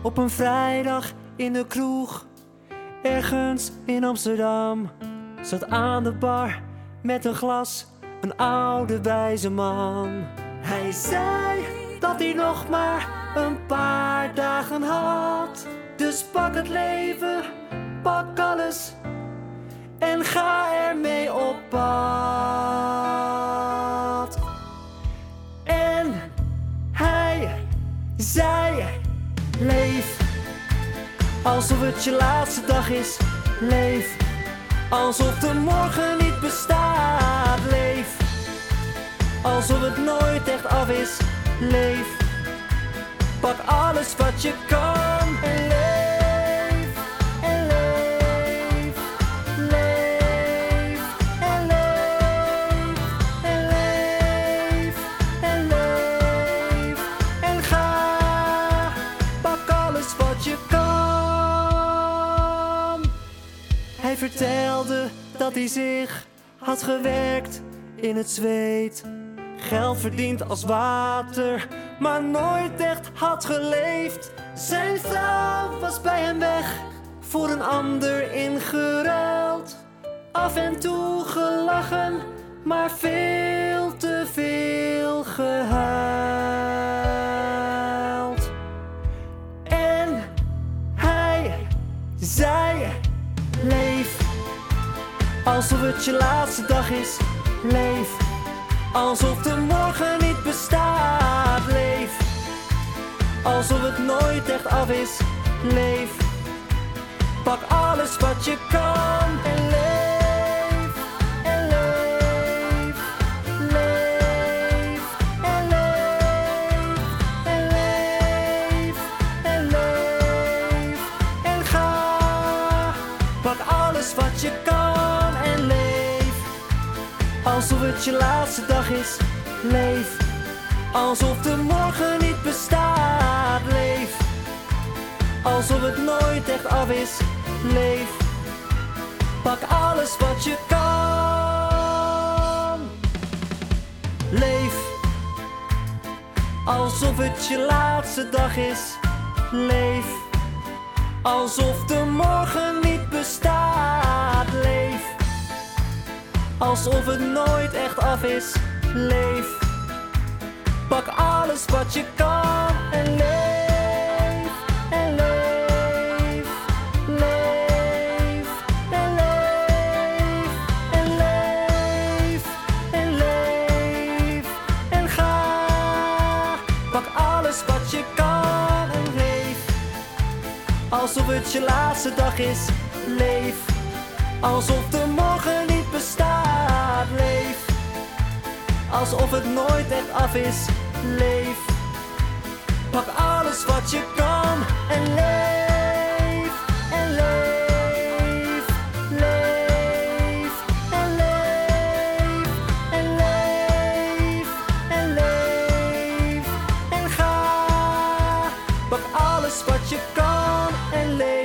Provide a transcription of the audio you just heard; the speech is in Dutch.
Op een vrijdag in de kroeg, ergens in Amsterdam, zat aan de bar met een glas een oude wijze man. Hij zei dat hij nog maar een paar dagen had. Dus pak het leven, pak alles en ga ermee op pad. En hij zei: leef alsof het je laatste dag is. Leef alsof de morgen niet bestaat. Leef alsof het nooit echt af is. Leef, pak alles wat je kan. En leef, en leef, leef, en leef, en leef, en leef. En ga, pak alles wat je kan. Hij vertelde dat hij zich had gewerkt in het zweet, geld verdiend als water, maar nooit echt had geleefd. Zijn vrouw was bij hem weg, voor een ander ingeruild. Af en toe gelachen, maar veel te veel gehuild. En hij zei: leef alsof het je laatste dag is. Leef alsof de morgen niet bestaat. Leef alsof het nooit echt af is. Leef, pak alles wat je kan. En leef, en leef, leef, en leef, en leef, en leef. En ga, pak alles wat je kan. En leef alsof het je laatste dag is. Leef alsof de morgen niet bestaat. Leef alsof het nooit echt af is. Leef, pak alles wat je kan. Leef alsof het je laatste dag is. Leef alsof de morgen niet bestaat. Leef alsof het nooit echt af is. Leef, pak alles wat je kan. En leef, en leef, leef, en leef, en leef, en leef. En ga, pak alles wat je kan. En leef alsof het je laatste dag is. Leef alsof de morgen niet bestaat. Leef alsof het nooit echt af is. Leef, pak alles wat je kan. En leef, en leef, leef, en leef, en leef, en leef. En ga, pak alles wat je kan. En leef.